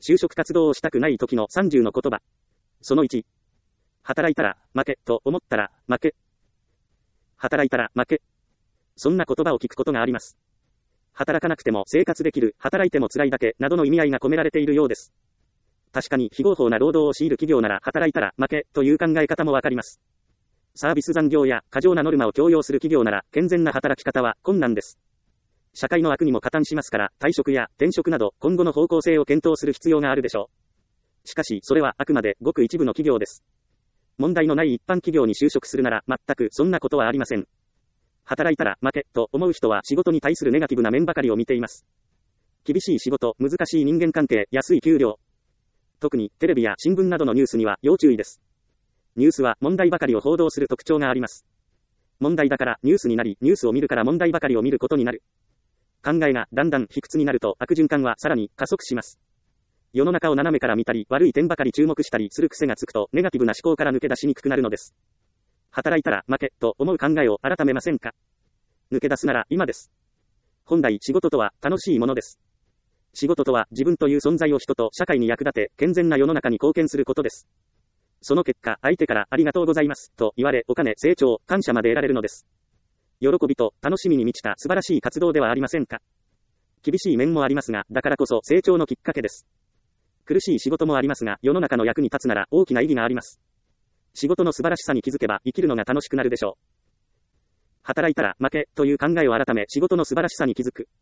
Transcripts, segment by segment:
就職活動をしたくない時の30の言葉。その1。働いたら負けと思ったら負け。働いたら負け。そんな言葉を聞くことがあります。働かなくても生活できる、働いても辛いだけなどの意味合いが込められているようです。確かに非合法な労働を強いる企業なら働いたら負けという考え方もわかります。サービス残業や過剰なノルマを強要する企業なら健全な働き方は困難です。社会の悪にも加担しますから退職や転職など今後の方向性を検討する必要があるでしょう。しかしそれはあくまでごく一部の企業です。問題のない一般企業に就職するなら全くそんなことはありません。働いたら負けと思う人は仕事に対するネガティブな面ばかりを見ています。厳しい仕事、難しい人間関係、安い給料。特にテレビや新聞などのニュースには要注意です。ニュースは問題ばかりを報道する特徴があります。問題だからニュースになり、ニュースを見るから問題ばかりを見ることになる。考えがだんだん卑屈になると悪循環はさらに加速します。世の中を斜めから見たり、悪い点ばかり注目したりする癖がつくと、ネガティブな思考から抜け出しにくくなるのです。働いたら負けと思う考えを改めませんか？抜け出すなら今です。本来仕事とは楽しいものです。仕事とは自分という存在を人と社会に役立て、健全な世の中に貢献することです。その結果、相手からありがとうございますと言われ、お金、成長、感謝まで得られるのです。喜びと楽しみに満ちた素晴らしい活動ではありませんか？厳しい面もありますが、だからこそ成長のきっかけです。苦しい仕事もありますが、世の中の役に立つなら大きな意義があります。仕事の素晴らしさに気づけば生きるのが楽しくなるでしょう。働いたら負けという考えを改め、仕事の素晴らしさに気づく。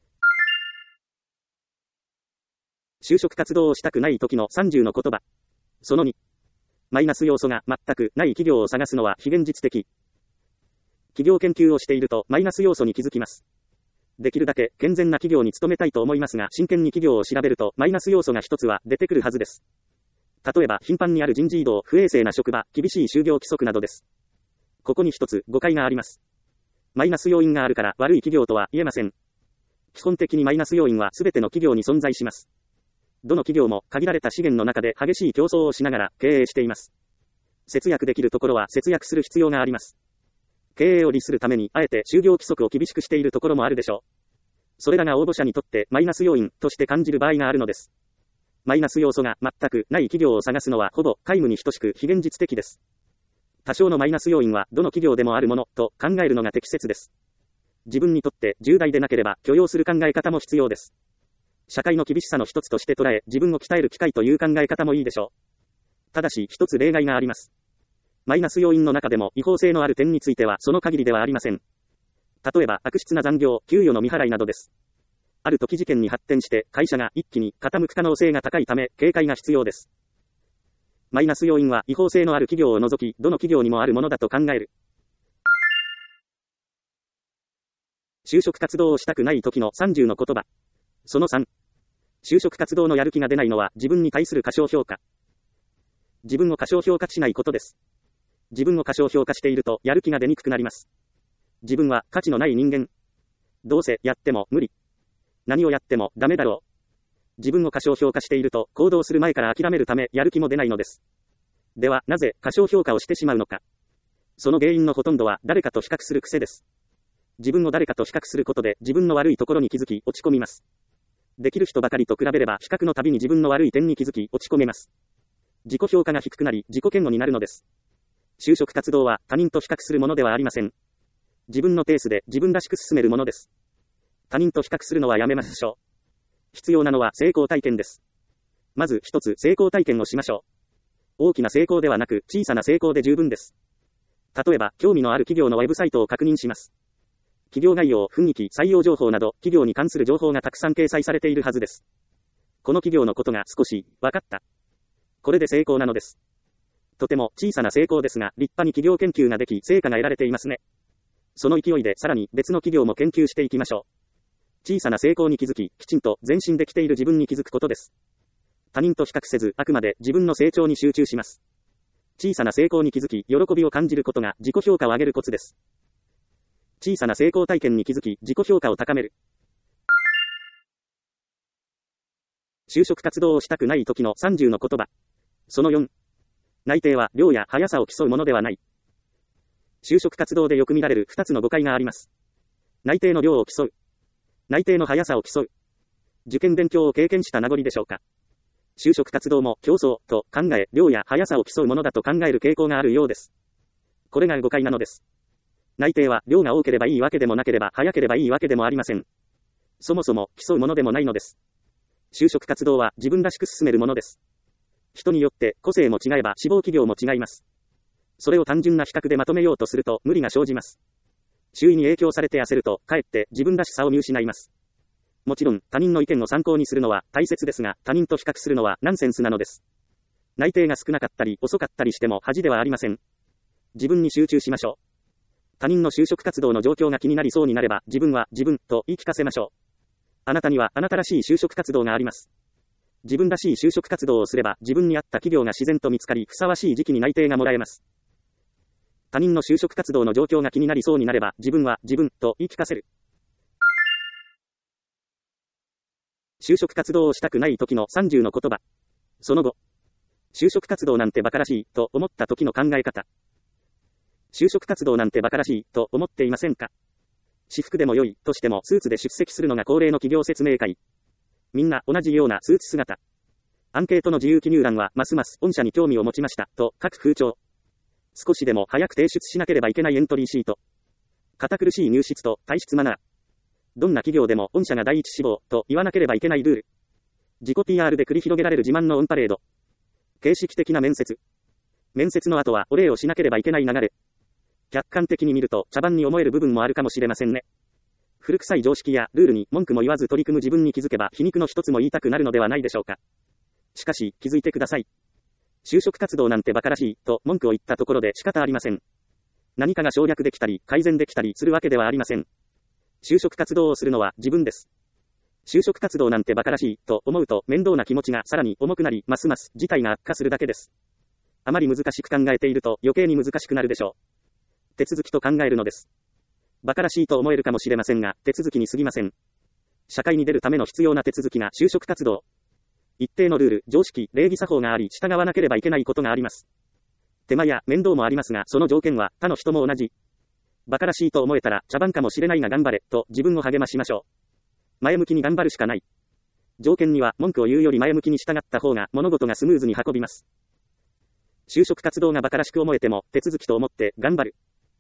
就職活動をしたくない時の30の言葉。その2。マイナス要素が全くない企業を探すのは非現実的。企業研究をしているとマイナス要素に気づきます。できるだけ健全な企業に勤めたいと思いますが、真剣に企業を調べるとマイナス要素が一つは出てくるはずです。例えば頻繁にある人事異動、不衛生な職場、厳しい就業規則などです。ここに一つ誤解があります。マイナス要因があるから悪い企業とは言えません。基本的にマイナス要因は全ての企業に存在します。どの企業も限られた資源の中で激しい競争をしながら経営しています。節約できるところは節約する必要があります。経営を利するためにあえて就業規則を厳しくしているところもあるでしょう。それらが応募者にとってマイナス要因として感じる場合があるのです。マイナス要素が全くない企業を探すのはほぼ皆無に等しく非現実的です。多少のマイナス要因はどの企業でもあるものと考えるのが適切です。自分にとって重大でなければ許容する考え方も必要です。社会の厳しさの一つとして捉え、自分を鍛える機会という考え方もいいでしょう。ただし一つ例外があります。マイナス要因の中でも違法性のある点についてはその限りではありません。例えば悪質な残業、給与の未払いなどです。ある時事件に発展して会社が一気に傾く可能性が高いため警戒が必要です。マイナス要因は違法性のある企業を除きどの企業にもあるものだと考える。就職活動をしたくない時の30の言葉。その3。就職活動のやる気が出ないのは自分に対する過小評価。自分を過小評価しないことです。自分を過小評価しているとやる気が出にくくなります。自分は価値のない人間。どうせやっても無理。何をやってもダメだろう。自分を過小評価していると行動する前から諦めるためやる気も出ないのです。ではなぜ過小評価をしてしまうのか。その原因のほとんどは誰かと比較する癖です。自分を誰かと比較することで自分の悪いところに気づき落ち込みます。できる人ばかりと比べれば比較のたびに自分の悪い点に気づき落ち込めます。自己評価が低くなり自己嫌悪になるのです。就職活動は他人と比較するものではありません。自分のペースで自分らしく進めるものです。他人と比較するのはやめましょう。必要なのは成功体験です。まず一つ成功体験をしましょう。大きな成功ではなく小さな成功で十分です。例えば興味のある企業のウェブサイトを確認します。企業概要、雰囲気、採用情報など企業に関する情報がたくさん掲載されているはずです。この企業のことが少し分かった。これで成功なのです。とても小さな成功ですが立派に企業研究ができ成果が得られていますね。その勢いでさらに別の企業も研究していきましょう。小さな成功に気づき、きちんと前進できている自分に気づくことです。他人と比較せず、あくまで自分の成長に集中します。小さな成功に気づき、喜びを感じることが自己評価を上げるコツです。小さな成功体験に気づき、自己評価を高める。就職活動をしたくない時の30の言葉。その4。内定は量や速さを競うものではない。就職活動でよく見られる2つの誤解があります。内定の量を競う。内定の速さを競う。受験勉強を経験した名残でしょうか。 就職活動も競争と考え、量や速さを競うものだと考える傾向があるようです。これが誤解なのです。内定は量が多ければいいわけでもなければ速ければいいわけでもありません。そもそも競うものでもないのです。就職活動は自分らしく進めるものです。人によって個性も違えば志望企業も違います。それを単純な比較でまとめようとすると無理が生じます。周囲に影響されて焦ると、かえって自分らしさを見失います。もちろん他人の意見を参考にするのは大切ですが、他人と比較するのはナンセンスなのです。内定が少なかったり遅かったりしても恥ではありません。自分に集中しましょう。他人の就職活動の状況が気になりそうになれば、自分は自分と言い聞かせましょう。あなたにはあなたらしい就職活動があります。自分らしい就職活動をすれば、自分に合った企業が自然と見つかり、ふさわしい時期に内定がもらえます。他人の就職活動の状況が気になりそうになれば、自分は自分と言い聞かせる。就職活動をしたくない時の30の言葉。その後、就職活動なんて馬鹿らしいと思った時の考え方。就職活動なんて馬鹿らしいと思っていませんか？私服でも良いとしてもスーツで出席するのが恒例の企業説明会。みんな同じようなスーツ姿。アンケートの自由記入欄はますます御社に興味を持ちましたと各風潮。少しでも早く提出しなければいけないエントリーシート。堅苦しい入室と退室マナー。どんな企業でも御社が第一志望と言わなければいけないルール。自己 PR で繰り広げられる自慢のオンパレード。形式的な面接。面接の後はお礼をしなければいけない流れ。客観的に見ると茶番に思える部分もあるかもしれませんね。古臭い常識やルールに文句も言わず取り組む自分に気づけば皮肉の一つも言いたくなるのではないでしょうか。しかし気づいてください。就職活動なんて馬鹿らしいと文句を言ったところで仕方ありません。何かが省略できたり改善できたりするわけではありません。就職活動をするのは自分です。就職活動なんて馬鹿らしいと思うと面倒な気持ちがさらに重くなり、ますます事態が悪化するだけです。あまり難しく考えていると余計に難しくなるでしょう。手続きと考えるのです。馬鹿らしいと思えるかもしれませんが、手続きに過ぎません。社会に出るための必要な手続きが就職活動。一定のルール、常識、礼儀作法があり、従わなければいけないことがあります。手間や面倒もありますが、その条件は他の人も同じ。馬鹿らしいと思えたら茶番かもしれないが頑張れと自分を励ましましょう。前向きに頑張るしかない。条件には文句を言うより前向きに従った方が物事がスムーズに運びます。就職活動が馬鹿らしく思えても手続きと思って頑張る。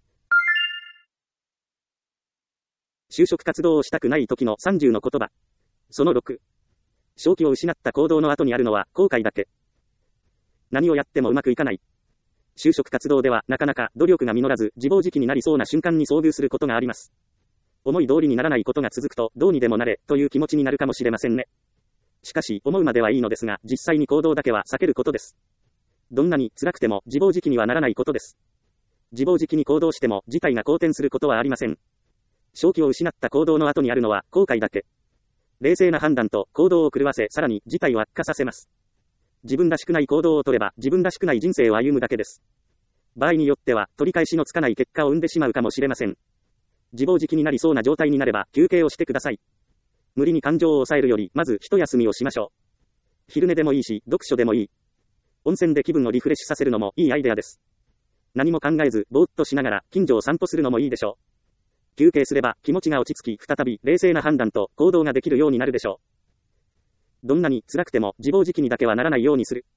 就職活動をしたくない時の30の言葉。その6。正気を失った行動の後にあるのは後悔だけ。何をやってもうまくいかない。就職活動ではなかなか努力が実らず自暴自棄になりそうな瞬間に遭遇することがあります。思い通りにならないことが続くとどうにでもなれという気持ちになるかもしれませんね。しかし思うまではいいのですが実際に行動だけは避けることです。どんなに辛くても自暴自棄にはならないことです。自暴自棄に行動しても事態が好転することはありません。正気を失った行動の後にあるのは後悔だけ。冷静な判断と行動を狂わせさらに事態を悪化させます。自分らしくない行動を取れば自分らしくない人生を歩むだけです。場合によっては取り返しのつかない結果を生んでしまうかもしれません。自暴自棄になりそうな状態になれば休憩をしてください。無理に感情を抑えるよりまず一休みをしましょう。昼寝でもいいし読書でもいい。温泉で気分をリフレッシュさせるのもいいアイデアです。何も考えずぼーっとしながら近所を散歩するのもいいでしょう。休憩すれば気持ちが落ち着き再び冷静な判断と行動ができるようになるでしょう。どんなに辛くても自暴自棄にだけはならないようにする。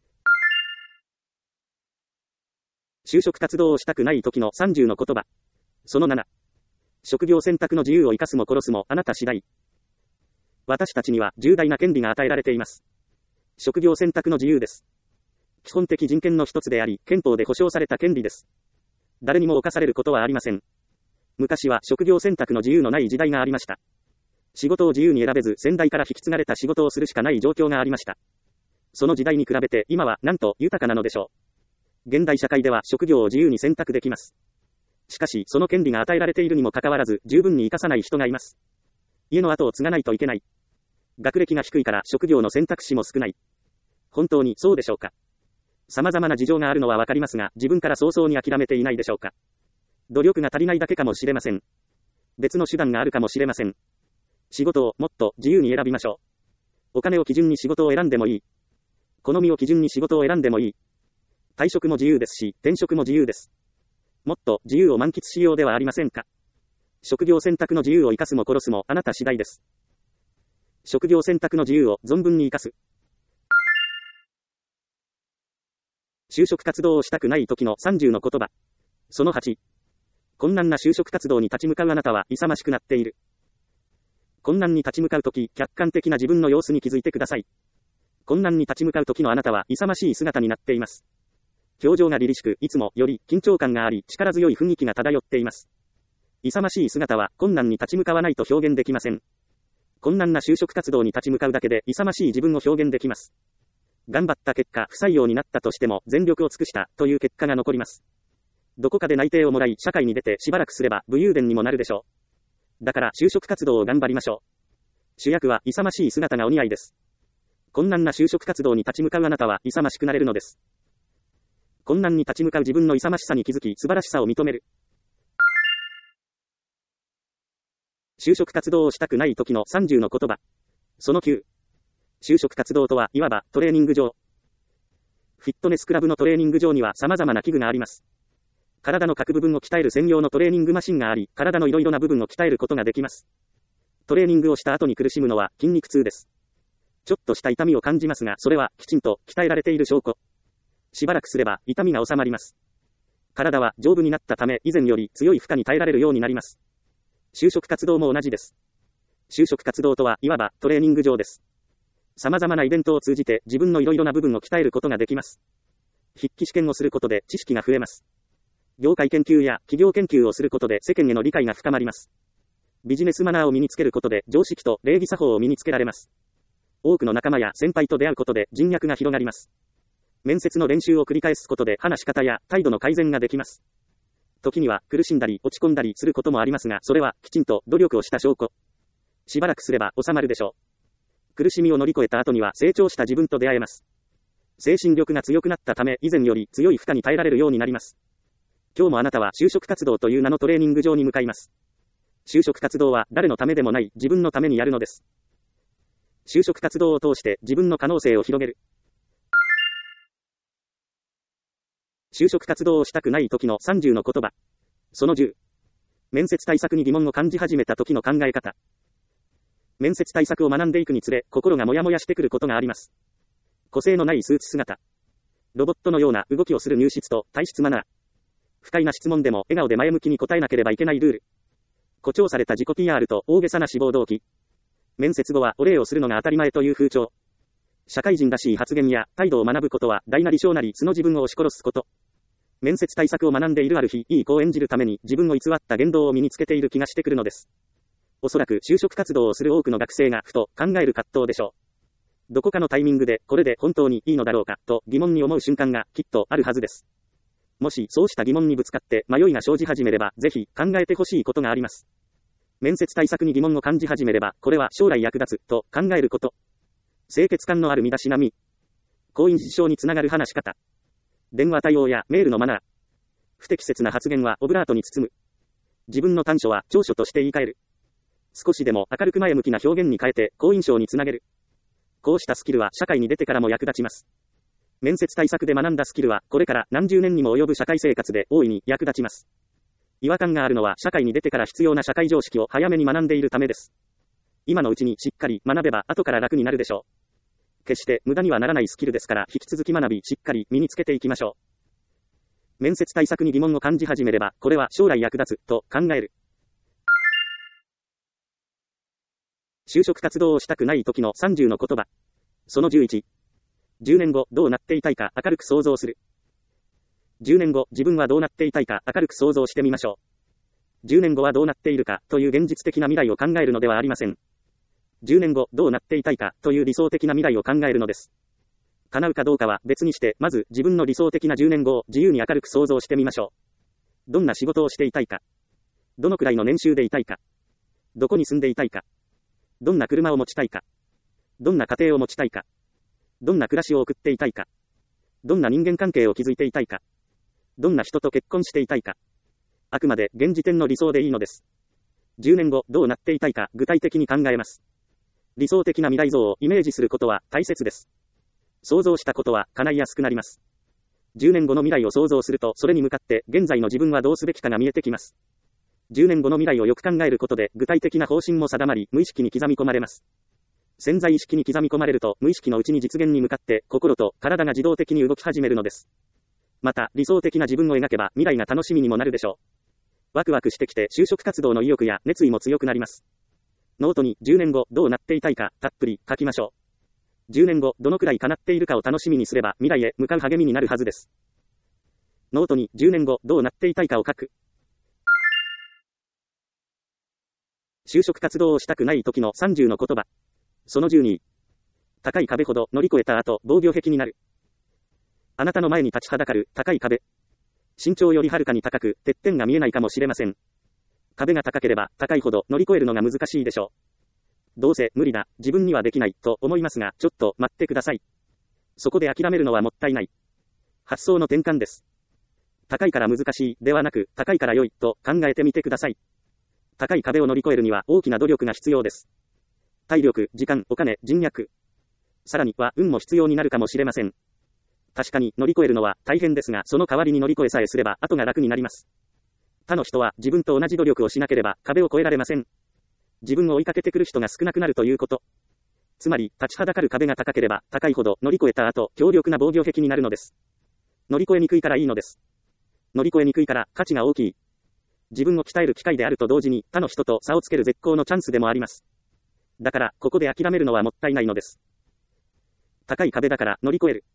就職活動をしたくない時の30の言葉。その7。職業選択の自由を生かすも殺すもあなた次第。私たちには重大な権利が与えられています。職業選択の自由です。基本的人権の一つであり、憲法で保障された権利です。誰にも侵されることはありません。昔は職業選択の自由のない時代がありました。仕事を自由に選べず先代から引き継がれた仕事をするしかない状況がありました。その時代に比べて今はなんと豊かなのでしょう。現代社会では職業を自由に選択できます。しかしその権利が与えられているにもかかわらず十分に生かさない人がいます。家の後を継がないといけない。学歴が低いから職業の選択肢も少ない。本当にそうでしょうか。様々な事情があるのはわかりますが、自分から早々に諦めていないでしょうか。努力が足りないだけかもしれません。別の手段があるかもしれません。仕事をもっと自由に選びましょう。お金を基準に仕事を選んでもいい。好みを基準に仕事を選んでもいい。退職も自由ですし、転職も自由です。もっと自由を満喫しようではありませんか。職業選択の自由を生かすも殺すもあなた次第です。職業選択の自由を存分に生かす。 就職活動をしたくない時の30の言葉。その8。困難な就職活動に立ち向かうあなたは勇ましくなっている。困難に立ち向かうとき、客観的な自分の様子に気づいてください。困難に立ち向かうときのあなたは勇ましい姿になっています。表情が凛々しく、いつもより緊張感があり、力強い雰囲気が漂っています。勇ましい姿は困難に立ち向かわないと表現できません。困難な就職活動に立ち向かうだけで勇ましい自分を表現できます。頑張った結果、不採用になったとしても全力を尽くしたという結果が残ります。どこかで内定をもらい、社会に出てしばらくすれば武勇伝にもなるでしょう。だから就職活動を頑張りましょう。主役は勇ましい姿がお似合いです。困難な就職活動に立ち向かうあなたは勇ましくなれるのです。困難に立ち向かう自分の勇ましさに気づき、素晴らしさを認める。就職活動をしたくない時の30の言葉。その9。就職活動とはいわばトレーニング場。フィットネスクラブのトレーニング場には様々な器具があります。体の各部分を鍛える専用のトレーニングマシンがあり、体のいろいろな部分を鍛えることができます。トレーニングをした後に苦しむのは筋肉痛です。ちょっとした痛みを感じますが、それはきちんと鍛えられている証拠。しばらくすれば痛みが収まります。体は丈夫になったため、以前より強い負荷に耐えられるようになります。就職活動も同じです。就職活動とはいわばトレーニング場です。様々なイベントを通じて自分のいろいろな部分を鍛えることができます。筆記試験をすることで知識が増えます。業界研究や企業研究をすることで世間への理解が深まります。ビジネスマナーを身につけることで常識と礼儀作法を身につけられます。多くの仲間や先輩と出会うことで人脈が広がります。面接の練習を繰り返すことで話し方や態度の改善ができます。時には苦しんだり落ち込んだりすることもありますが、それはきちんと努力をした証拠。しばらくすれば収まるでしょう。苦しみを乗り越えた後には成長した自分と出会えます。精神力が強くなったため、以前より強い負荷に耐えられるようになります。今日もあなたは就職活動という名のトレーニング場に向かいます。就職活動は誰のためでもない自分のためにやるのです。就職活動を通して自分の可能性を広げる。就職活動をしたくない時の30の言葉。その10。面接対策に疑問を感じ始めた時の考え方。面接対策を学んでいくにつれ、心がもやもやしてくることがあります。個性のないスーツ姿。ロボットのような動きをする入室と体質マナー。不快な質問でも笑顔で前向きに答えなければいけないルール。誇張された自己 PR と大げさな志望動機。面接後はお礼をするのが当たり前という風潮。社会人らしい発言や態度を学ぶことは大なり小なり素の自分を押し殺すこと。面接対策を学んでいるある日、いい子を演じるために自分を偽った言動を身につけている気がしてくるのです。おそらく就職活動をする多くの学生がふと考える葛藤でしょう。どこかのタイミングでこれで本当にいいのだろうかと疑問に思う瞬間がきっとあるはずです。もしそうした疑問にぶつかって迷いが生じ始めればぜひ考えてほしいことがあります。面接対策に疑問を感じ始めればこれは将来役立つと考えること。清潔感のある身だしなみ。行員実証につながる話し方。電話対応やメールのマナー。不適切な発言はオブラートに包む。自分の短所は長所として言い換える。少しでも明るく前向きな表現に変えて好印象につなげる。こうしたスキルは社会に出てからも役立ちます。面接対策で学んだスキルはこれから何十年にも及ぶ社会生活で大いに役立ちます。違和感があるのは社会に出てから必要な社会常識を早めに学んでいるためです。今のうちにしっかり学べば後から楽になるでしょう。決して無駄にはならないスキルですから引き続き学びしっかり身につけていきましょう。面接対策に疑問を感じ始めればこれは将来役立つと考える。就職活動をしたくない時の30の言葉。その11。10年後どうなっていたいか明るく想像する。10年後自分はどうなっていたいか明るく想像してみましょう。10年後はどうなっているかという現実的な未来を考えるのではありません。10年後どうなっていたいかという理想的な未来を考えるのです。叶うかどうかは別にして、まず自分の理想的な10年後を自由に明るく想像してみましょう。どんな仕事をしていたいか。どのくらいの年収でいたいか。どこに住んでいたいか。どんな車を持ちたいか。どんな家庭を持ちたいか。どんな暮らしを送っていたいか。どんな人間関係を築いていたいか。どんな人と結婚していたいか。あくまで現時点の理想でいいのです。10年後どうなっていたいか具体的に考えます。理想的な未来像をイメージすることは大切です。想像したことは叶いやすくなります。10年後の未来を想像すると、それに向かって現在の自分はどうすべきかが見えてきます。10年後の未来をよく考えることで具体的な方針も定まり、無意識に刻み込まれます。潜在意識に刻み込まれると、無意識のうちに実現に向かって心と体が自動的に動き始めるのです。 また、理想的な自分を描けば、未来が楽しみにもなるでしょう。ワクワクしてきて、就職活動の意欲や熱意も強くなります。ノートに、10年後、どうなっていたいか、たっぷり書きましょう。10年後、どのくらい叶っているかを楽しみにすれば、未来へ向かう励みになるはずです。ノートに、10年後、どうなっていたいかを書く。就職活動をしたくない時の30の言葉。その12。高い壁ほど乗り越えた後、防御壁になる。あなたの前に立ちはだかる高い壁。身長よりはるかに高く、てっぺんが見えないかもしれません。壁が高ければ高いほど乗り越えるのが難しいでしょう。どうせ無理だ、自分にはできないと思いますが、ちょっと待ってください。そこで諦めるのはもったいない。発想の転換です。高いから難しいではなく、高いから良いと考えてみてください。高い壁を乗り越えるには大きな努力が必要です。体力、時間、お金、人脈。さらには運も必要になるかもしれません。確かに乗り越えるのは大変ですが、その代わりに乗り越えさえすれば後が楽になります。他の人は自分と同じ努力をしなければ壁を越えられません。自分を追いかけてくる人が少なくなるということ。つまり、立ちはだかる壁が高ければ高いほど乗り越えた後、強力な防御壁になるのです。乗り越えにくいからいいのです。乗り越えにくいから価値が大きい。自分を鍛える機会であると同時に他の人と差をつける絶好のチャンスでもあります。だから、ここで諦めるのはもったいないのです。高い壁だから乗り越える。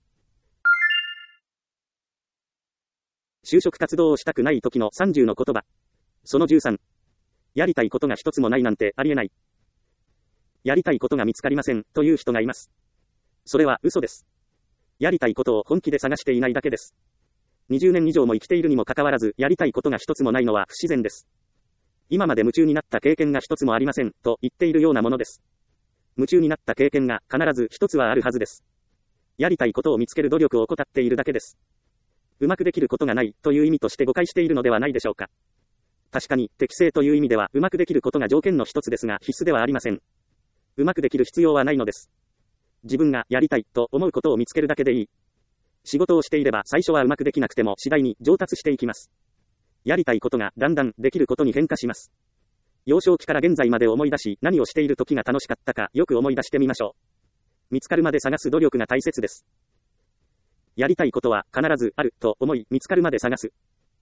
就職活動をしたくない時の30の言葉。その13。やりたいことが一つもないなんてありえない。やりたいことが見つかりませんという人がいます。それは嘘です。やりたいことを本気で探していないだけです。20年以上も生きているにもかかわらず、やりたいことが一つもないのは不自然です。今まで夢中になった経験が一つもありませんと言っているようなものです。夢中になった経験が必ず一つはあるはずです。やりたいことを見つける努力を怠っているだけです。うまくできることがないという意味として誤解しているのではないでしょうか。確かに適正という意味ではうまくできることが条件の一つですが必須ではありません。うまくできる必要はないのです。自分がやりたいと思うことを見つけるだけでいい。仕事をしていれば最初はうまくできなくても次第に上達していきます。やりたいことがだんだんできることに変化します。幼少期から現在まで思い出し、何をしている時が楽しかったかよく思い出してみましょう。見つかるまで探す努力が大切です。やりたいことは必ずあると思い、見つかるまで探す。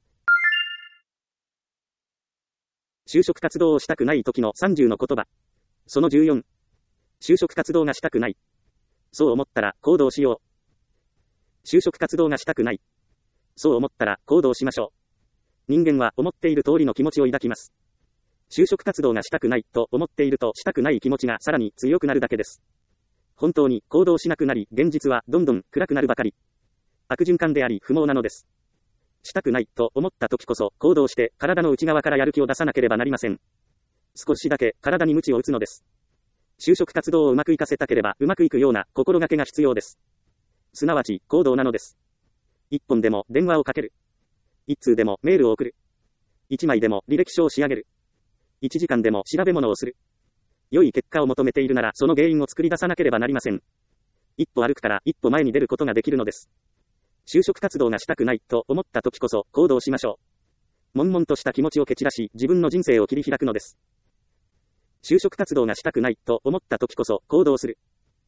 就職活動をしたくない時の30の言葉。その14。就職活動がしたくない。そう思ったら行動しよう。就職活動がしたくない。そう思ったら行動しましょう。人間は思っている通りの気持ちを抱きます。就職活動がしたくないと思っているとしたくない気持ちがさらに強くなるだけです。本当に行動しなくなり、現実はどんどん暗くなるばかり。悪循環であり不毛なのです。したくないと思った時こそ行動して体の内側からやる気を出さなければなりません。少しだけ体に鞭を打つのです。就職活動をうまくいかせたければうまくいくような心がけが必要です。すなわち行動なのです。一本でも電話をかける。一通でもメールを送る。一枚でも履歴書を仕上げる。一時間でも調べ物をする。良い結果を求めているならその原因を作り出さなければなりません。一歩歩くから一歩前に出ることができるのです。就職活動がしたくないと思った時こそ行動しましょう。悶々とした気持ちを蹴散らし自分の人生を切り開くのです。就職活動がしたくないと思った時こそ行動する。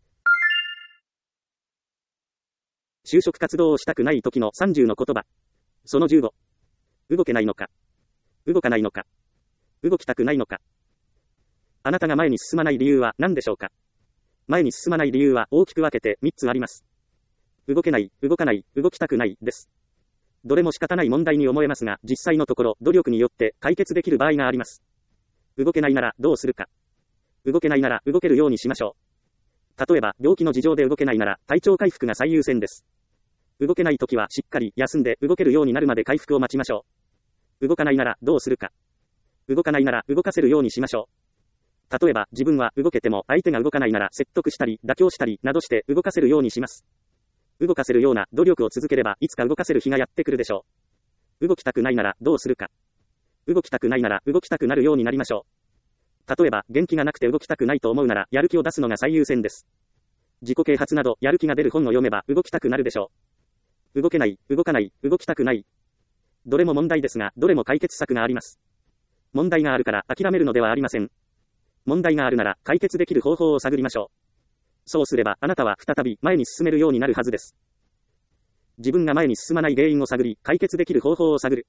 就職活動をしたくない時の30の言葉。その15。動けないのか。動かないのか。動きたくないのか。あなたが前に進まない理由は何でしょうか。前に進まない理由は大きく分けて3つあります。動けない、動かない、動きたくないです。どれも仕方ない問題に思えますが、実際のところ努力によって解決できる場合があります。動けないならどうするか。動けないなら動けるようにしましょう。例えば病気の事情で動けないなら体調回復が最優先です。動けないときはしっかり休んで動けるようになるまで回復を待ちましょう。動かないならどうするか。動かないなら動かせるようにしましょう。例えば自分は動けても相手が動かないなら説得したり妥協したりなどして動かせるようにします。動かせるような努力を続ければいつか動かせる日がやってくるでしょう。動きたくないならどうするか。動きたくないなら動きたくなるようになりましょう。例えば元気がなくて動きたくないと思うならやる気を出すのが最優先です。自己啓発などやる気が出る本を読めば動きたくなるでしょう。動けない、動かない、動きたくない。どれも問題ですが、どれも解決策があります。問題があるから諦めるのではありません。問題があるなら解決できる方法を探りましょう。そうすればあなたは再び前に進めるようになるはずです。 自分が前に進まない原因を探り、解決できる方法を探る。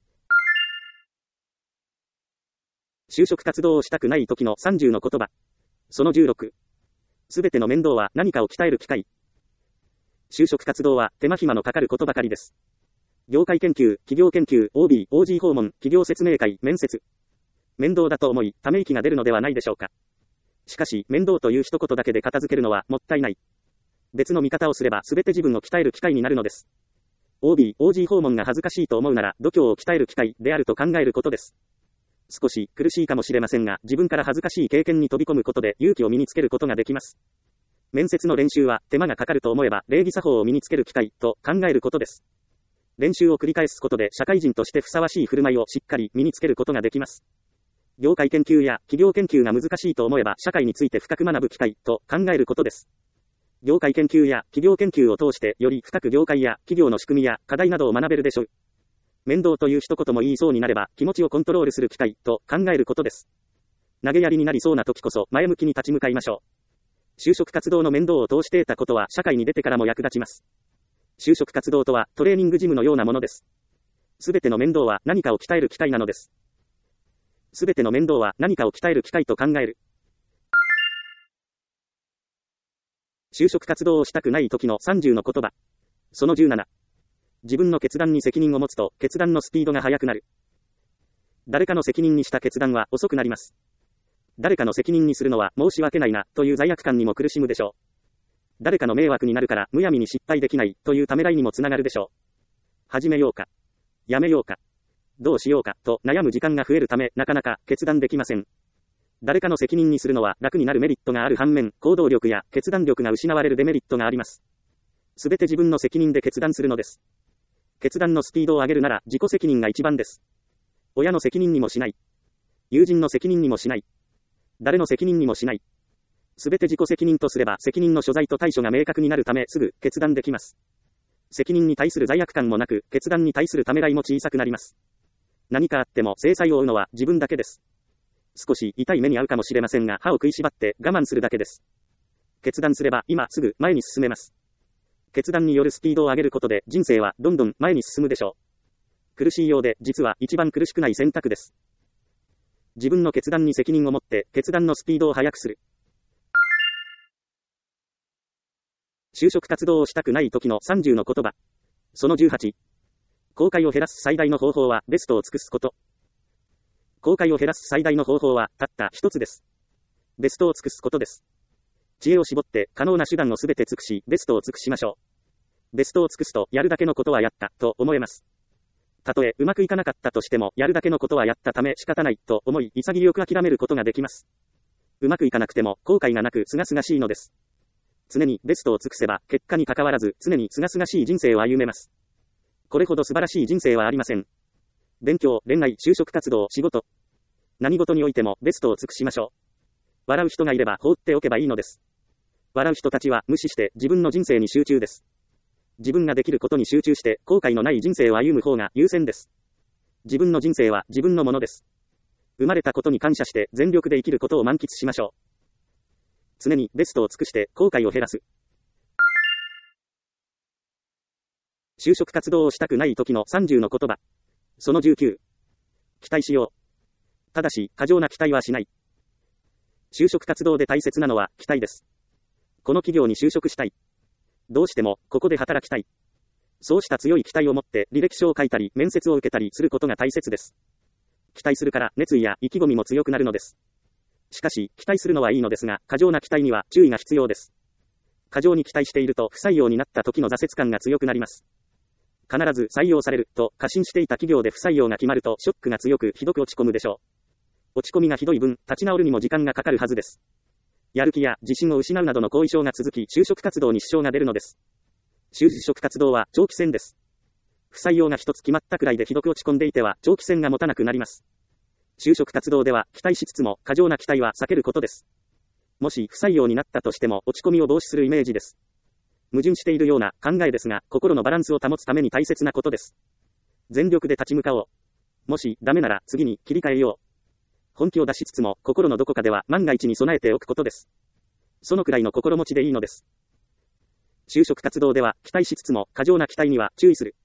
就職活動をしたくない時の30の言葉。その16。すべての面倒は何かを鍛える機会。就職活動は手間暇のかかることばかりです。業界研究、企業研究、OB、OG 訪問、企業説明会、面接。面倒だと思い、ため息が出るのではないでしょうか。しかし、面倒という一言だけで片付けるのはもったいない。別の見方をすれば全て自分を鍛える機会になるのです。OB、OG 訪問が恥ずかしいと思うなら、度胸を鍛える機会であると考えることです。少し苦しいかもしれませんが、自分から恥ずかしい経験に飛び込むことで勇気を身につけることができます。面接の練習は手間がかかると思えば礼儀作法を身につける機会と考えることです。練習を繰り返すことで社会人としてふさわしい振る舞いをしっかり身につけることができます。業界研究や企業研究が難しいと思えば社会について深く学ぶ機会と考えることです。業界研究や企業研究を通してより深く業界や企業の仕組みや課題などを学べるでしょう。面倒という一言も言いそうになれば気持ちをコントロールする機会と考えることです。投げやりになりそうな時こそ前向きに立ち向かいましょう。就職活動の面倒を通して得たことは社会に出てからも役立ちます。就職活動とはトレーニングジムのようなものです。すべての面倒は何かを鍛える機会なのです。すべての面倒は何かを鍛える機会と考える。就職活動をしたくない時の30の言葉。その17。自分の決断に責任を持つと決断のスピードが速くなる。誰かの責任にした決断は遅くなります。誰かの責任にするのは申し訳ないなという罪悪感にも苦しむでしょう。誰かの迷惑になるからむやみに失敗できないというためらいにもつながるでしょう。始めようか、やめようか、どうしようかと悩む時間が増えるためなかなか決断できません。誰かの責任にするのは楽になるメリットがある反面、行動力や決断力が失われるデメリットがあります。すべて自分の責任で決断するのです。決断のスピードを上げるなら自己責任が一番です。親の責任にもしない。友人の責任にもしない。誰の責任にもしない。すべて自己責任とすれば責任の所在と対処が明確になるためすぐ決断できます。責任に対する罪悪感もなく、決断に対するためらいも小さくなります。何かあっても制裁を負うのは自分だけです。少し痛い目に遭うかもしれませんが、歯を食いしばって我慢するだけです。決断すれば今すぐ前に進めます。決断によるスピードを上げることで人生はどんどん前に進むでしょう。苦しいようで実は一番苦しくない選択です。自分の決断に責任を持って決断のスピードを速くする。就職活動をしたくない時の30の言葉。その18。後悔を減らす最大の方法はベストを尽くすこと。後悔を減らす最大の方法はたった一つです。ベストを尽くすことです。知恵を絞って可能な手段をすべて尽くし、ベストを尽くしましょう。ベストを尽くすとやるだけのことはやったと思えます。たとえうまくいかなかったとしてもやるだけのことはやったため仕方ないと思い潔く諦めることができます。うまくいかなくても後悔がなく清々しいのです。常にベストを尽くせば結果に関わらず常に清々しい人生を歩めます。これほど素晴らしい人生はありません。勉強、恋愛、就職活動、仕事。何事においてもベストを尽くしましょう。笑う人がいれば放っておけばいいのです。笑う人たちは無視して自分の人生に集中です。自分ができることに集中して後悔のない人生を歩む方が優先です。自分の人生は自分のものです。生まれたことに感謝して全力で生きることを満喫しましょう。常にベストを尽くして後悔を減らす。就職活動をしたくない時の30の言葉。その19。期待しよう。ただし、過剰な期待はしない。就職活動で大切なのは期待です。この企業に就職したい。どうしてもここで働きたい。そうした強い期待を持って履歴書を書いたり面接を受けたりすることが大切です。期待するから熱意や意気込みも強くなるのです。しかし、期待するのはいいのですが、過剰な期待には注意が必要です。過剰に期待していると不採用になった時の挫折感が強くなります。必ず採用されると過信していた企業で不採用が決まるとショックが強くひどく落ち込むでしょう。落ち込みがひどい分、立ち直るにも時間がかかるはずです。やる気や自信を失うなどの後遺症が続き、就職活動に支障が出るのです。就職活動は長期戦です。不採用が一つ決まったくらいでひどく落ち込んでいては長期戦が持たなくなります。就職活動では期待しつつも過剰な期待は避けることです。もし不採用になったとしても落ち込みを防止するイメージです。矛盾しているような考えですが、心のバランスを保つために大切なことです。全力で立ち向かおう。もしダメなら次に切り替えよう。本気を出しつつも心のどこかでは万が一に備えておくことです。そのくらいの心持ちでいいのです。 就職活動では期待しつつも過剰な期待には注意する。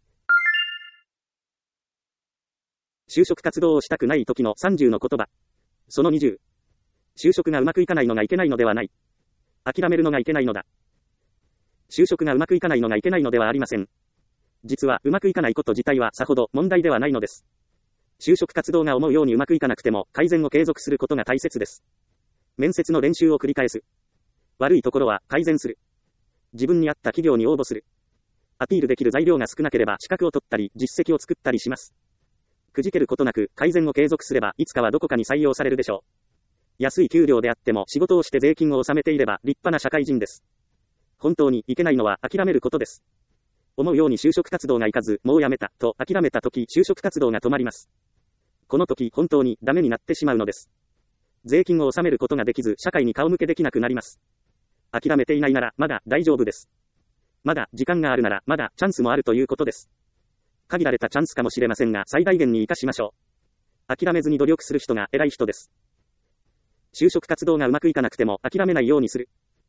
就職活動をしたくない時の30の言葉。その20。就職がうまくいかないのがいけないのではない。諦めるのがいけないのだ。就職がうまくいかないのがいけないのではありません。実はうまくいかないこと自体はさほど問題ではないのです。就職活動が思うようにうまくいかなくても改善を継続することが大切です。面接の練習を繰り返す。悪いところは改善する。自分に合った企業に応募する。アピールできる材料が少なければ資格を取ったり実績を作ったりします。くじけることなく改善を継続すればいつかはどこかに採用されるでしょう。安い給料であっても仕事をして税金を納めていれば立派な社会人です。本当にいけないのは諦めることです。思うように就職活動がいかずもうやめたと諦めたとき就職活動が止まります。この時本当にダメになってしまうのです。税金を納めることができず社会に顔向けできなくなります。諦めていないならまだ大丈夫です。まだ時間があるならまだチャンスもあるということです。限られたチャンスかもしれませんが最大限に活かしましょう。諦めずに努力する人が偉い人です。就職活動がうまくいかなくても諦めないようにする。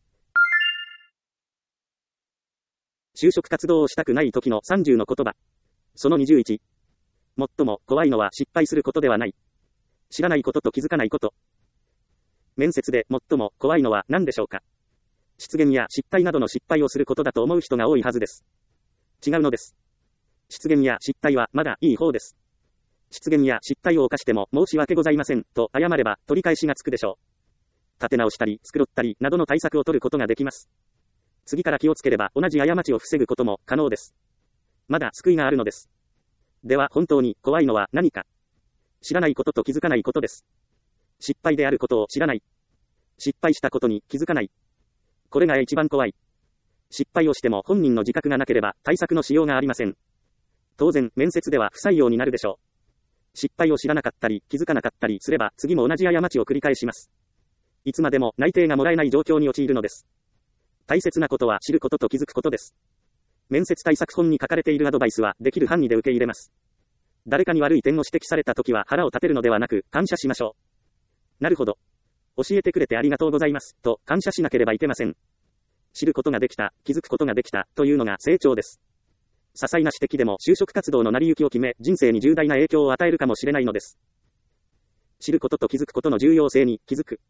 就職活動をしたくない時の30の言葉。その21。最も怖いのは失敗することではない。知らないことと気づかないこと。面接で最も怖いのは何でしょうか。失言や失態などの失敗をすることだと思う人が多いはずです。違うのです。失言や失態はまだいい方です。失言や失態を犯しても申し訳ございませんと謝れば取り返しがつくでしょう。立て直したり繕ったりなどの対策を取ることができます。次から気をつければ同じ過ちを防ぐことも可能です。まだ救いがあるのです。では本当に怖いのは何か。知らないことと気づかないことです。失敗であることを知らない。失敗したことに気づかない。これが一番怖い。失敗をしても本人の自覚がなければ対策のしようがありません。当然面接では不採用になるでしょう。失敗を知らなかったり気づかなかったりすれば次も同じ過ちを繰り返します。いつまでも内定がもらえない状況に陥るのです。大切なことは知ることと気づくことです。面接対策本に書かれているアドバイスはできる範囲で受け入れます。誰かに悪い点を指摘されたときは腹を立てるのではなく感謝しましょう。なるほど。教えてくれてありがとうございますと感謝しなければいけません。知ることができた、気づくことができたというのが成長です。些細な指摘でも就職活動の成り行きを決め人生に重大な影響を与えるかもしれないのです。知ることと気づくことの重要性に気づく。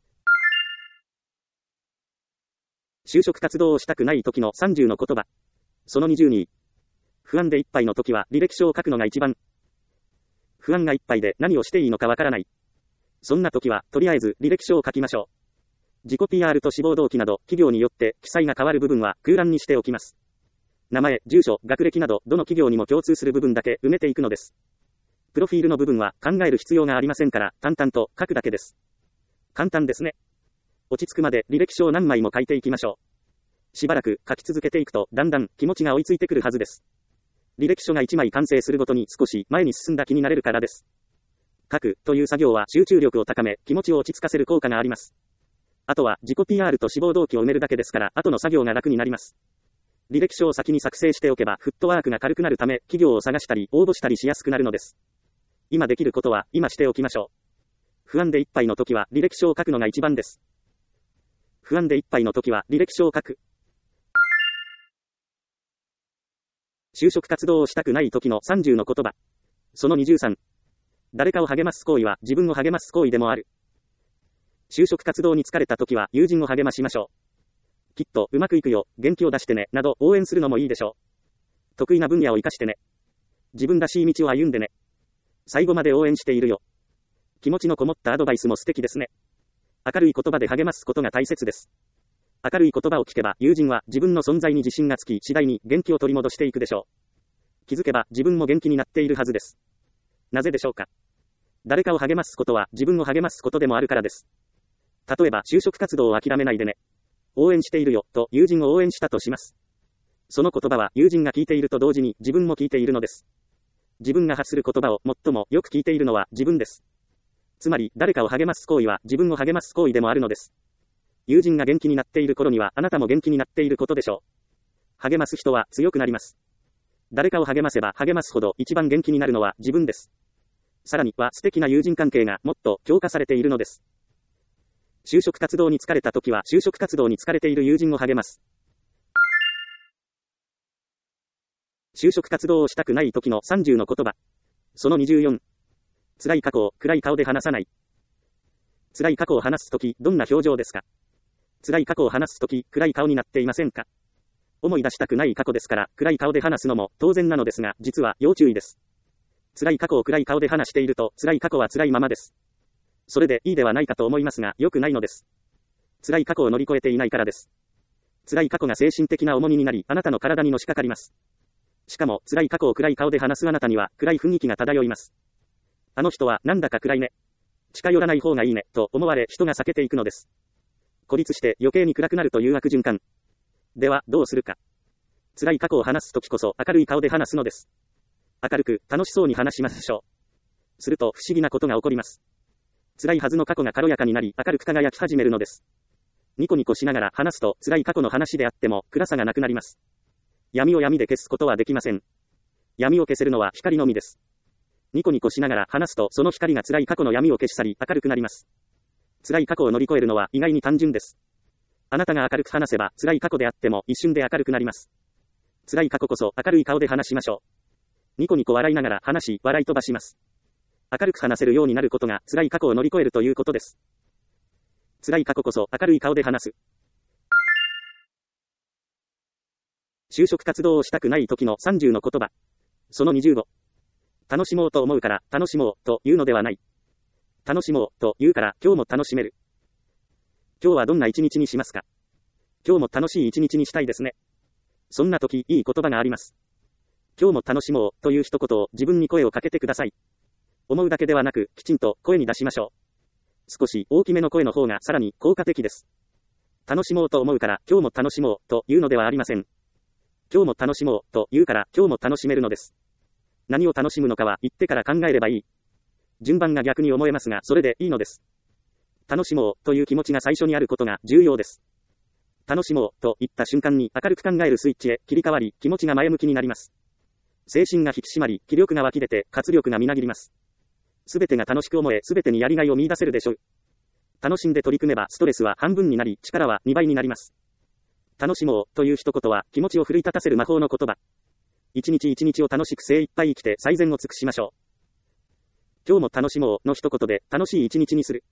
就職活動をしたくない時の30の言葉。その20に。不安でいっぱいの時は履歴書を書くのが一番。不安がいっぱいで何をしていいのかわからない。そんな時はとりあえず履歴書を書きましょう。自己 PR と志望動機など企業によって記載が変わる部分は空欄にしておきます。名前、住所、学歴などどの企業にも共通する部分だけ埋めていくのです。プロフィールの部分は考える必要がありませんから淡々と書くだけです。簡単ですね。落ち着くまで履歴書を何枚も書いていきましょう。しばらく書き続けていくとだんだん気持ちが追いついてくるはずです。履歴書が1枚完成するごとに少し前に進んだ気になれるからです。書くという作業は集中力を高め気持ちを落ち着かせる効果があります。あとは自己 PR と志望動機を埋めるだけですから後の作業が楽になります。履歴書を先に作成しておけばフットワークが軽くなるため企業を探したり応募したりしやすくなるのです。今できることは今しておきましょう。不安でいっぱいの時は履歴書を書くのが一番です。不安でいっぱいの時は履歴書を書く。就職活動をしたくない時の30の言葉。その23。誰かを励ます行為は自分を励ます行為でもある。就職活動に疲れた時は友人を励ましましょう。きっとうまくいくよ、元気を出してね、など応援するのもいいでしょう。得意な分野を活かしてね。自分らしい道を歩んでね。最後まで応援しているよ。気持ちのこもったアドバイスも素敵ですね。明るい言葉で励ますことが大切です。明るい言葉を聞けば友人は自分の存在に自信がつき次第に元気を取り戻していくでしょう。気づけば自分も元気になっているはずです。なぜでしょうか。誰かを励ますことは自分を励ますことでもあるからです。例えば就職活動を諦めないでね。応援しているよと友人を応援したとします。その言葉は友人が聞いていると同時に自分も聞いているのです。自分が発する言葉を最もよく聞いているのは自分です。つまり誰かを励ます行為は自分を励ます行為でもあるのです。友人が元気になっている頃にはあなたも元気になっていることでしょう。励ます人は強くなります。誰かを励ませば励ますほど一番元気になるのは自分です。さらには素敵な友人関係がもっと強化されているのです。就職活動に疲れた時は就職活動に疲れている友人を励ます。 就職活動をしたくない時の30の言葉。その24。辛い過去を暗い顔で話さない。辛い過去を話すとき、どんな表情ですか？辛い過去を話すとき、暗い顔になっていませんか？思い出したくない過去ですから、暗い顔で話すのも当然なのですが、実は要注意です。辛い過去を暗い顔で話していると、辛い過去は辛いままです。それでいいではないかと思いますが、良くないのです。辛い過去を乗り越えていないからです。辛い過去が精神的な重荷になり、あなたの体にのしかかります。しかも、辛い過去を暗い顔で話すあなたには、暗い雰囲気が漂います。あの人はなんだか暗いね。近寄らない方がいいね、と思われ人が避けていくのです。孤立して余計に暗くなるという悪循環。では、どうするか。辛い過去を話すときこそ明るい顔で話すのです。明るく、楽しそうに話しましょう。すると不思議なことが起こります。辛いはずの過去が軽やかになり、明るく輝き始めるのです。ニコニコしながら話すと、辛い過去の話であっても、暗さがなくなります。闇を闇で消すことはできません。闇を消せるのは光のみです。ニコニコしながら話すと、その光が辛い過去の闇を消し去り、明るくなります。辛い過去を乗り越えるのは意外に単純です。あなたが明るく話せば、辛い過去であっても一瞬で明るくなります。辛い過去こそ明るい顔で話しましょう。ニコニコ笑いながら話し、笑い飛ばします。明るく話せるようになることが辛い過去を乗り越えるということです。辛い過去こそ明るい顔で話す。就職活動をしたくない時の30の言葉。その25。楽しもうと思うから楽しもうというのではない。楽しもうと言うから今日も楽しめる。今日はどんな一日にしますか？今日も楽しい一日にしたいですね。そんな時、いい言葉があります。今日も楽しもうという一言を自分に声をかけてください。思うだけではなく、きちんと声に出しましょう。少し大きめの声の方がさらに効果的です。楽しもうと思うから今日も楽しもうというのではありません。今日も楽しもうと言うから今日も楽しめるのです。何を楽しむのかは言ってから考えればいい。順番が逆に思えますが、それでいいのです。楽しもうという気持ちが最初にあることが重要です。楽しもうと言った瞬間に明るく考えるスイッチへ切り替わり、気持ちが前向きになります。精神が引き締まり、気力が湧き出て活力がみなぎります。すべてが楽しく思え、すべてにやりがいを見出せるでしょう。楽しんで取り組めばストレスは半分になり、力は2倍になります。楽しもうという一言は気持ちを奮い立たせる魔法の言葉。一日一日を楽しく精一杯生きて最善を尽くしましょう。今日も楽しもうの一言で楽しい一日にする。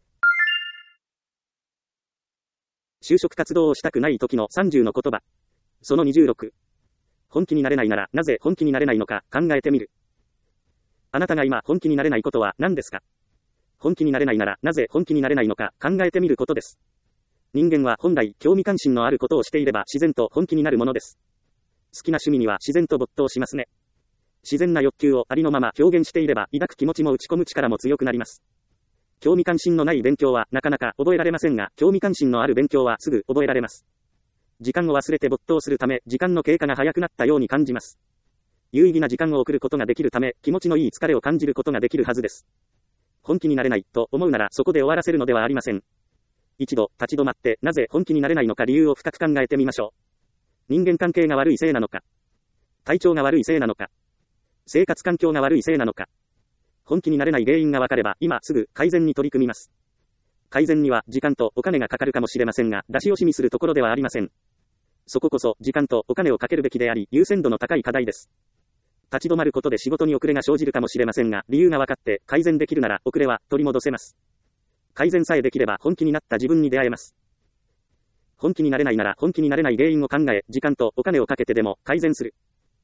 就職活動をしたくない時の30の言葉。その26。本気になれないならなぜ本気になれないのか考えてみる。あなたが今本気になれないことは何ですか？本気になれないならなぜ本気になれないのか考えてみることです。人間は本来興味関心のあることをしていれば自然と本気になるものです。好きな趣味には自然と没頭しますね。自然な欲求をありのまま表現していれば抱く気持ちも打ち込む力も強くなります。興味関心のない勉強はなかなか覚えられませんが、興味関心のある勉強はすぐ覚えられます。時間を忘れて没頭するため、時間の経過が早くなったように感じます。有意義な時間を送ることができるため、気持ちのいい疲れを感じることができるはずです。本気になれないと思うならそこで終わらせるのではありません。一度立ち止まってなぜ本気になれないのか理由を深く考えてみましょう。人間関係が悪いせいなのか、体調が悪いせいなのか、生活環境が悪いせいなのか。本気になれない原因が分かれば今すぐ改善に取り組みます。改善には時間とお金がかかるかもしれませんが、出し惜しみするところではありません。そここそ時間とお金をかけるべきであり、優先度の高い課題です。立ち止まることで仕事に遅れが生じるかもしれませんが、理由が分かって改善できるなら遅れは取り戻せます。改善さえできれば本気になった自分に出会えます。本気になれないなら本気になれない原因を考え、時間とお金をかけてでも改善する。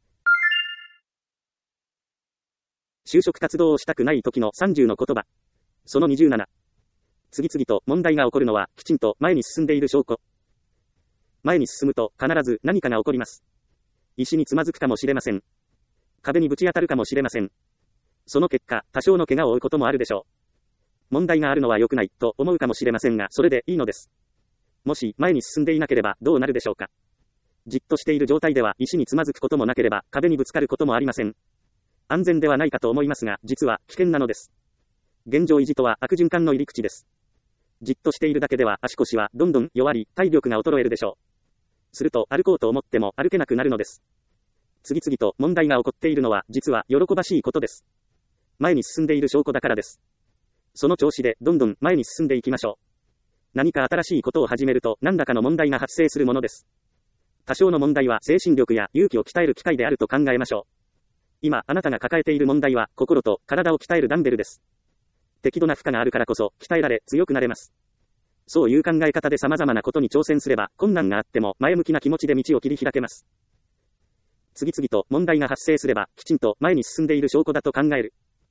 就職活動をしたくない時の30の言葉。その27。次々と問題が起こるのはきちんと前に進んでいる証拠。前に進むと必ず何かが起こります。石につまずくかもしれません。壁にぶち当たるかもしれません。その結果、多少の怪我を負うこともあるでしょう。問題があるのは良くないと思うかもしれませんが、それでいいのです。もし前に進んでいなければどうなるでしょうか。じっとしている状態では石につまずくこともなければ壁にぶつかることもありません。安全ではないかと思いますが、実は危険なのです。現状維持とは悪循環の入り口です。じっとしているだけでは足腰はどんどん弱り、体力が衰えるでしょう。すると歩こうと思っても歩けなくなるのです。次々と問題が起こっているのは実は喜ばしいことです。前に進んでいる証拠だからです。その調子でどんどん前に進んでいきましょう。何か新しいことを始めると何らかの問題が発生するものです。 多少の問題は精神力や勇気を鍛える機会であると考えましょう。今、あなたが抱えている問題は、心と体を鍛えるダンベルです。適度な負荷があるからこそ、鍛えられ、強くなれます。そういう考え方で様々なことに挑戦すれば、困難があっても、前向きな気持ちで道を切り開けます。次々と問題が発生すれば、きちんと前に進んでいる証拠だと考える。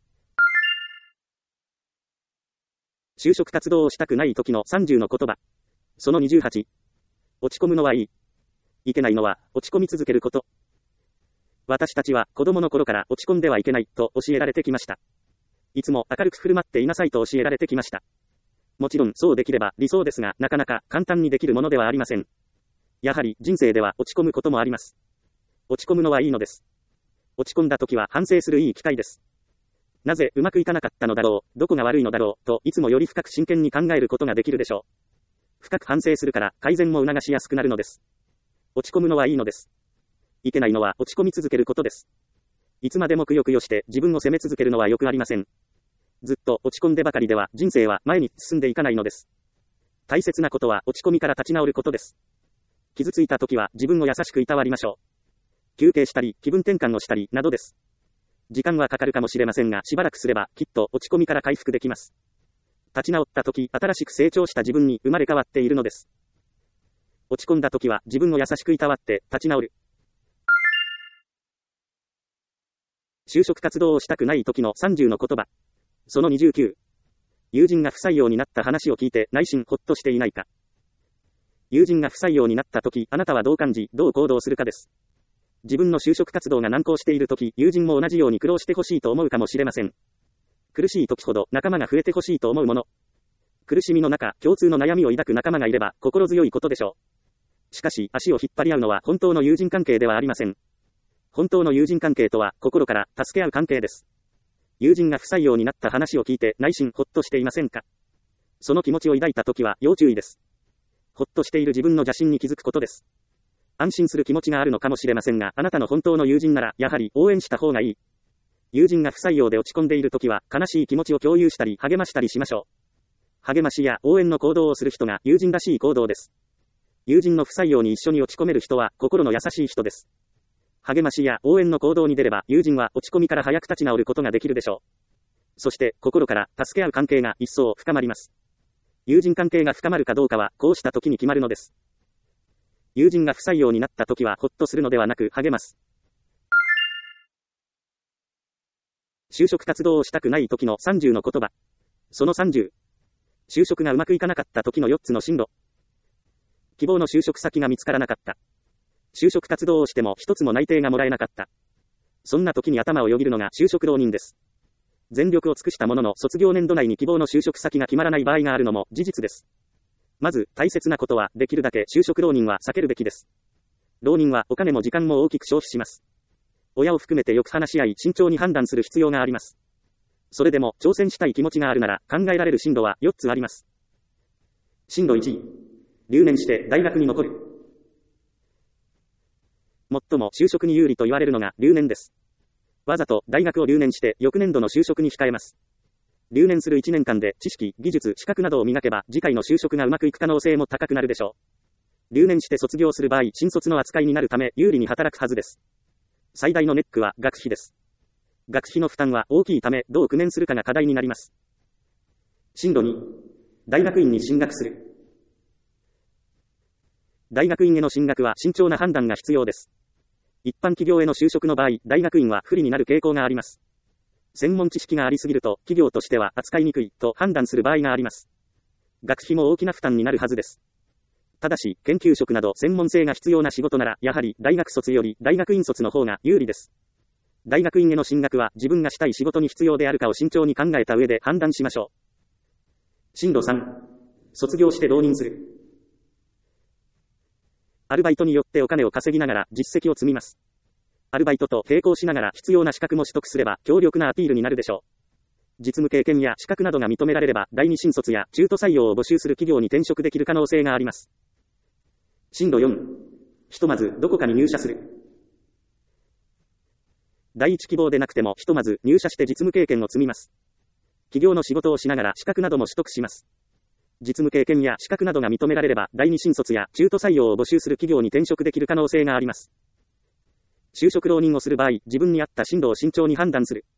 就職活動をしたくない時の30の言葉。その28。落ち込むのはいい。いけないのは、落ち込み続けること。私たちは子供の頃から落ち込んではいけないと教えられてきました。いつも明るく振る舞っていなさいと教えられてきました。もちろんそうできれば理想ですが、なかなか簡単にできるものではありません。やはり人生では落ち込むこともあります。落ち込むのはいいのです。落ち込んだ時は反省するいい機会です。なぜうまくいかなかったのだろう、どこが悪いのだろう、といつもより深く真剣に考えることができるでしょう。深く反省するから改善も促しやすくなるのです。落ち込むのはいいのです。いけないのは落ち込み続けることです。いつまでもくよくよして自分を責め続けるのはよくありません。ずっと落ち込んでばかりでは人生は前に進んでいかないのです。大切なことは落ち込みから立ち直ることです。傷ついた時は自分を優しくいたわりましょう。休憩したり気分転換をしたりなどです。時間はかかるかもしれませんが、しばらくすればきっと落ち込みから回復できます。立ち直った時、新しく成長した自分に生まれ変わっているのです。落ち込んだ時は自分を優しくいたわって立ち直る。就職活動をしたくない時の30の言葉。その29。友人が不採用になった話を聞いて内心ほっとしていないか。友人が不採用になった時、あなたはどう感じ、どう行動するかです。自分の就職活動が難航している時、友人も同じように苦労してほしいと思うかもしれません。苦しい時ほど仲間が増えてほしいと思うもの。苦しみの中、共通の悩みを抱く仲間がいれば心強いことでしょう。しかし、足を引っ張り合うのは本当の友人関係ではありません。本当の友人関係とは、心から助け合う関係です。友人が不採用になった話を聞いて内心ほっとしていませんか？その気持ちを抱いた時は要注意です。ほっとしている自分の邪心に気づくことです。安心する気持ちがあるのかもしれませんが、あなたの本当の友人なら、やはり応援した方がいい。友人が不採用で落ち込んでいる時は、悲しい気持ちを共有したり、励ましたりしましょう。励ましや応援の行動をする人が友人らしい行動です。友人の不採用に一緒に落ち込める人は、心の優しい人です。励ましや応援の行動に出れば、友人は落ち込みから早く立ち直ることができるでしょう。そして、心から助け合う関係が一層深まります。友人関係が深まるかどうかは、こうした時に決まるのです。友人が不採用になった時は、ほっとするのではなく、励ます。就職活動をしたくない時の30の言葉。その30。就職がうまくいかなかった時の4つの進路。希望の就職先が見つからなかった。就職活動をしても一つも内定がもらえなかった。そんな時に頭をよぎるのが就職浪人です。全力を尽くしたものの卒業年度内に希望の就職先が決まらない場合があるのも事実です。まず大切なことは、できるだけ就職浪人は避けるべきです。浪人はお金も時間も大きく消費します。親を含めてよく話し合い慎重に判断する必要があります。それでも挑戦したい気持ちがあるなら考えられる進路は4つあります。進路1。留年して大学に残る。最も就職に有利と言われるのが留年です。わざと大学を留年して翌年度の就職に控えます。留年する1年間で知識、技術、資格などを磨けば次回の就職がうまくいく可能性も高くなるでしょう。留年して卒業する場合、新卒の扱いになるため有利に働くはずです。最大のネックは学費です。学費の負担は大きいためどう工面するかが課題になります。進路2。大学院に進学する。大学院への進学は慎重な判断が必要です。一般企業への就職の場合、大学院は不利になる傾向があります。専門知識がありすぎると、企業としては扱いにくいと判断する場合があります。学費も大きな負担になるはずです。ただし、研究職など専門性が必要な仕事なら、やはり大学卒より大学院卒の方が有利です。大学院への進学は自分がしたい仕事に必要であるかを慎重に考えた上で判断しましょう。進路3。卒業して浪人する。アルバイトによってお金を稼ぎながら実績を積みます。アルバイトと並行しながら必要な資格も取得すれば強力なアピールになるでしょう。実務経験や資格などが認められれば第二新卒や中途採用を募集する企業に転職できる可能性があります。進路4。ひとまずどこかに入社する。第一希望でなくてもひとまず入社して実務経験を積みます。企業の仕事をしながら資格なども取得します。 実務経験や資格などが認められれば、第二新卒や中途採用を募集する企業に転職できる可能性があります。就職浪人をする場合、自分に合った進路を慎重に判断する。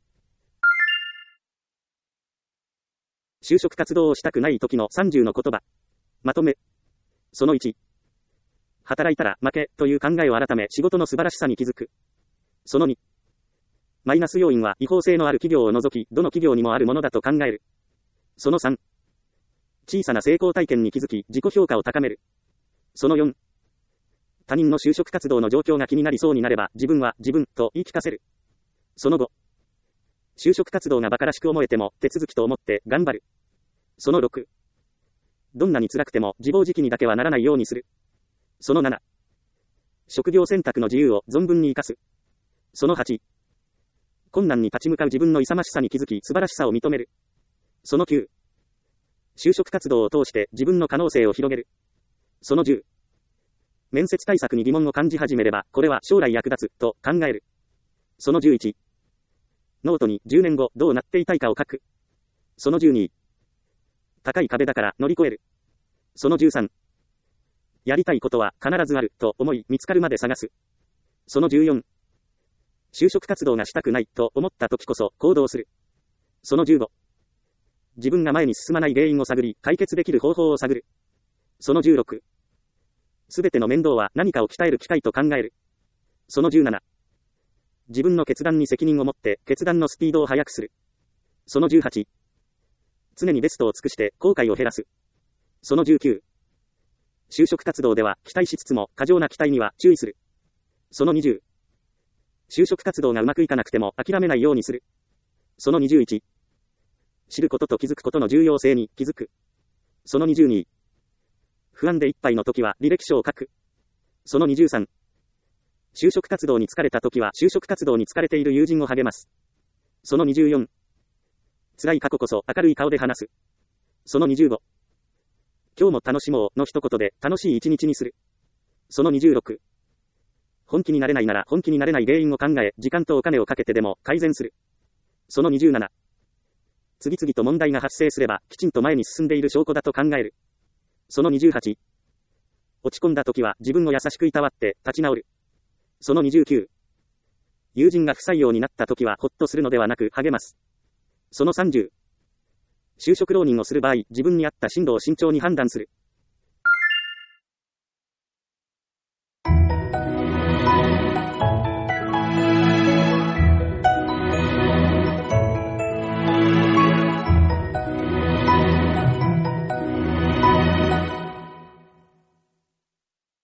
就職活動をしたくない時の30の言葉。まとめ。その1。働いたら負けという考えを改め仕事の素晴らしさに気づく。その2。マイナス要因は違法性のある企業を除き、どの企業にもあるものだと考える。その3。小さな成功体験に気づき、自己評価を高める。その4。他人の就職活動の状況が気になりそうになれば、自分は自分と言い聞かせる。その5。就職活動が馬鹿らしく思えても、手続きと思って頑張る。その6。どんなに辛くても自暴自棄にだけはならないようにする。その7。職業選択の自由を存分に生かす。その8。困難に立ち向かう自分の勇ましさに気づき素晴らしさを認める。その9。就職活動を通して自分の可能性を広げる。その10。面接対策に疑問を感じ始めれば、これは将来役立つと考える。その11。ノートに10年後どうなっていたいかを書く。その12。高い壁だから乗り越える。その13。やりたいことは必ずあると思い見つかるまで探す。その14。就職活動がしたくないと思った時こそ行動する。その15。自分が前に進まない原因を探り、解決できる方法を探る。その16。すべての面倒は何かを鍛える機会と考える。その17。自分の決断に責任を持って決断のスピードを速くする。その18。常にベストを尽くして後悔を減らす。その19。就職活動では期待しつつも過剰な期待には注意する。その20。就職活動がうまくいかなくても諦めないようにする。その21。知ることと気づくことの重要性に気づく。その22。不安でいっぱいの時は履歴書を書く。その23。就職活動に疲れた時は就職活動に疲れている友人を励ます。その24。辛い過去こそ明るい顔で話す。その25。今日も楽しもうの一言で楽しい一日にする。その26。本気になれないなら本気になれない原因を考え、時間とお金をかけてでも改善する。その27。次々と問題が発生すればきちんと前に進んでいる証拠だと考える。その28。落ち込んだ時は自分を優しくいたわって立ち直る。その29。友人が不採用になった時はほっとするのではなく励ます。その30。就職浪人をする場合、自分に合った進路を慎重に判断する。